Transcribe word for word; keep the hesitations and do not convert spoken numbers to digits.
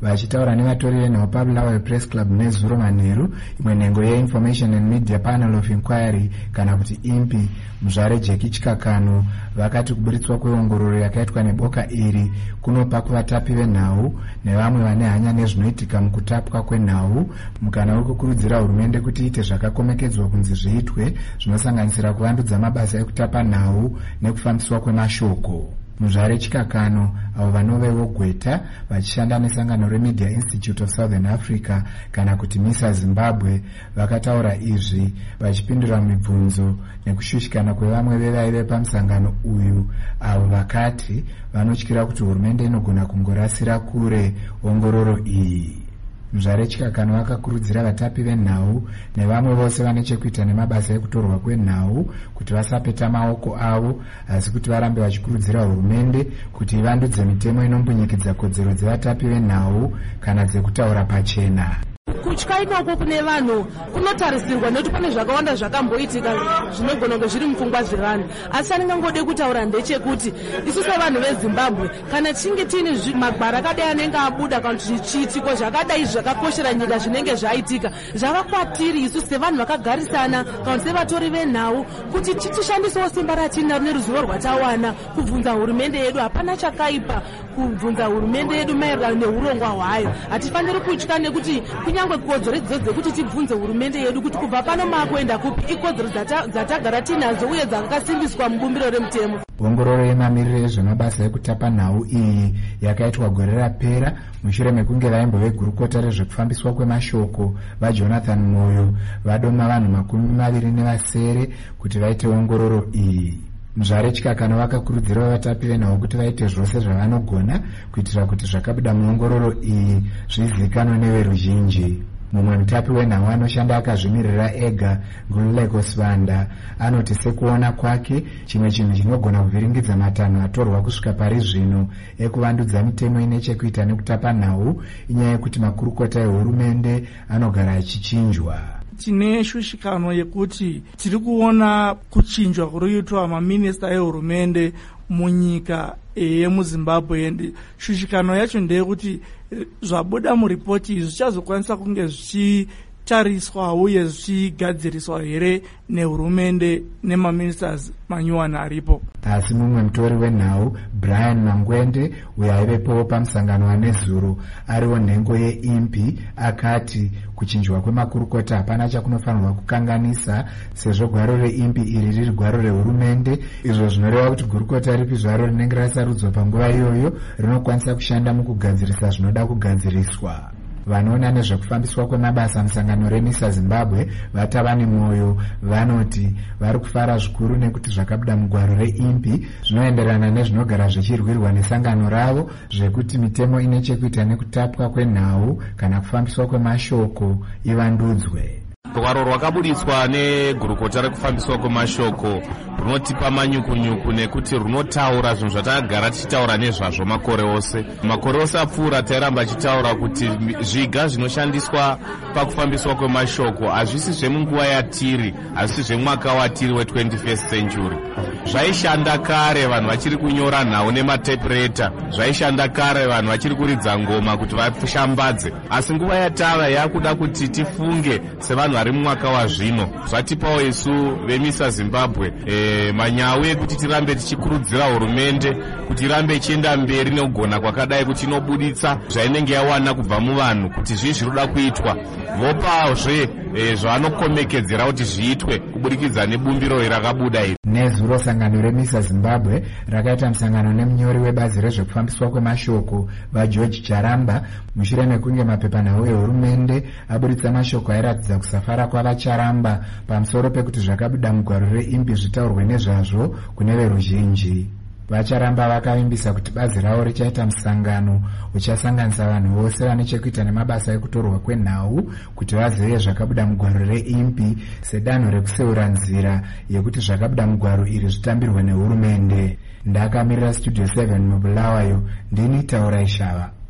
vachitaura nevatori venhau paBulawayo Press Club nezuro manheru, imwe nhengo yeInformation and Media Panel of Inquiry kana kuti I N P I, muzvare Jackie Chikakano vakati kuburitswa kweongororo yakaitwa neboka iri kunopa kuvatapi venhau nevamwe vane hanya nezvinoitika mukutapwa kwenhau mukana wekukurudzira hurumende kuti iite zvakakomekedzwa kunzi zviitwe zvinosanganisira kuvandudza mabasa ekutapa nhau nekufambiswa kwemashoko. Muzvare Chikakano avo vanovewo Gweta vachishanda nesangano reMedia Institute of Southern Africa kana kuti MISA Zimbabwe vakataura izvi vachipindura mibvunzo nekushushikana kwevamwe vevaive pamusangano uyu, avo vakati vanotyira kuti hurumende inogona kungorasira kure ongororo iyi. Muzvare Chikakano vakakurudzira vatapi venhau nevamwe vose vane chekuita nemabasa ekutorwa kwenhau kuti vasapeta maoko avo, asi kuti varambe vachikurudzira hurumende kuti ivandudze mitemo inombunyikidzwa kodzero dzevatapi venhau kana dzekutaura pachena. Kutya inoko kune vanhu kunotarisirwa nekuti pane zvakawanda zvakamboitika zvinogona kunge zviri mupfungwa zvevanhu, asi andingangode kutaura ndechekuti isu sevanhu veZimbabwe kana tichinge tiine magwara akadai anenge abuda kana kuti zvichiitiko zvakadai zvakakoshera nyika zvinenge zvaitika, zvavakwatiri isu sevanhu vakagarisana kana sevatori venhau kuti titishandisewo simba ratinaro neruzivo rwatawana kubvunza hurumende yedu. Hapana chakaipa kubvunza hurumende yedu maererano neurongwa hwayo. Hatifaniri kutya nekuti kunyangwe kodzero idzo dzekuti tibvunze hurumende yedu kuti kubva pano makuenda kupi ikodzero dzatagara tinadzo uye dzakasimbiswa mubumbiro remutemo. Ongororo yemamiriro ezvemabasa ekutapa nhau iyi yakaitwa gore rapera mushure mekunge vaimbo vegurukota rezvekufambiswa kwemashoko vaJonathan Moyo vadoma vanhu makumi maviri nevasere kuti vaite ongororo iyi. Muzvare Chikakano vakakurudzira vatapi venhau kuti vaite zvose zvavanogona kuitira kuti zvakabuda muongororo iyi zvizivikanwe neveruzhinji. Mumwe mutapi wenhau anoshanda akazvimirira ega, Ngululeko Sibanda, anoti sekuona kwake chimwe chinhu chinogona kuvhiringidza matanho atorwa kusvika pari zvino ekuvandudza mitemo ine chekuita nekutapa nhau inyaya yekuti makurukota ehurumende anogara achichinjwa. Tine shushikano yekuti tiri kuona kuchinjwa kuroitwa maminista ehurumende munyika yemuZimbabwe, ende shushikano yacho ndeyekuti zvabuda muripoti izvi zvichazokwanisa kunge zvichitariswa uye zvichigadziriswa here nehurumende nemaministers manyuwana aripo. Asi mumwe mutori wenhau Brian Mangwende uyo aivepo pamusangano wanezuro ariwo nhengo yeI N P I akati kuchinjwa kwemakurukota hapana chakunofanirwa kukanganisa sezvo gwaro reI N P I iri riri gwaro rehurumende, izvo zvinoreva kuti gurukota ripi zvaro rinenge rasarudzwa panguva iyoyo rinokwanisa kushanda mukugadzirisa zvinoda kugadziriswa. Vanoona nezvekufambiswa kwemabasa musangano reMISA Zimbabwe vatavani Moyo vanoti vari kufara zvikuru nekuti zvakabuda mugwaro reI N P I zvinoenderana nezvinogara zvichirwirwa nesangano ravo zvekuti mitemo ine chekuita nekutapwa kwenhau kana kufambiswa kwemashoko ivandudzwe. Rwaro rwakabuditswa negurukota rekufambiswa kwemashoko runotipa manyukunyuku nekuti runotaura zvinhu zvatakagara tichitaura nezvazvo makore ose. Makore ose apfuura tairamba achitaura kuti zviga zvinoshandiswa pakufambiswa kwemashoko hazvisi zvemunguva yatiri, hazvisi zvemwaka watiri we-twenty-first century. Zvaishanda kare vanhu vachiri kunyora nhau nematypewriter, zvaishanda kare vanhu vachiri kuridza ngoma kuti vashambadze, asi nguva yatava yakuda kuti tifunge sevanhu vari mumwaka wazvino. Zvatipawo isu veMISA Zimbabwe e, manyau ekuti tirambe tichikurudzira hurumende kuti irambe ichienda mberi nekugona kwakadai kuti inobuditsa zvainenge yawana kubva muvanhu kuti zvii zvinoda kuitwa, vopazve e, zvavanokomekedzera kuti zviitwe kubudikidza nebumbiro rakabuda iri. Nezuro sangano reMISA Zimbabwe rakaita musangano nemunyori webazi rezvekufambiswa kwemashoko vaGeorge Charamba mushure mekunge mapepanhau ehurumende aburitsa mashoko airatidza kusafara kwavacharamba pamusoro pekuti zvakabuda mugwaro reI N P I zvitaurwe nezvazvo kune veruzhinji. Vacharamba vakavimbisa kuti bazi ravo richaita musangano uchasanganisa vanhu vose vane chekuita nemabasa ekutorwa kwenhau kuti vazive zvakabuda mugwaro reI N P I sedanho rekuseura nzira yekuti zvakabuda mugwaro iri zvitambirwe nehurumende. Ndakamirira Studio seven muBulawayo, ndini Taura Ishava.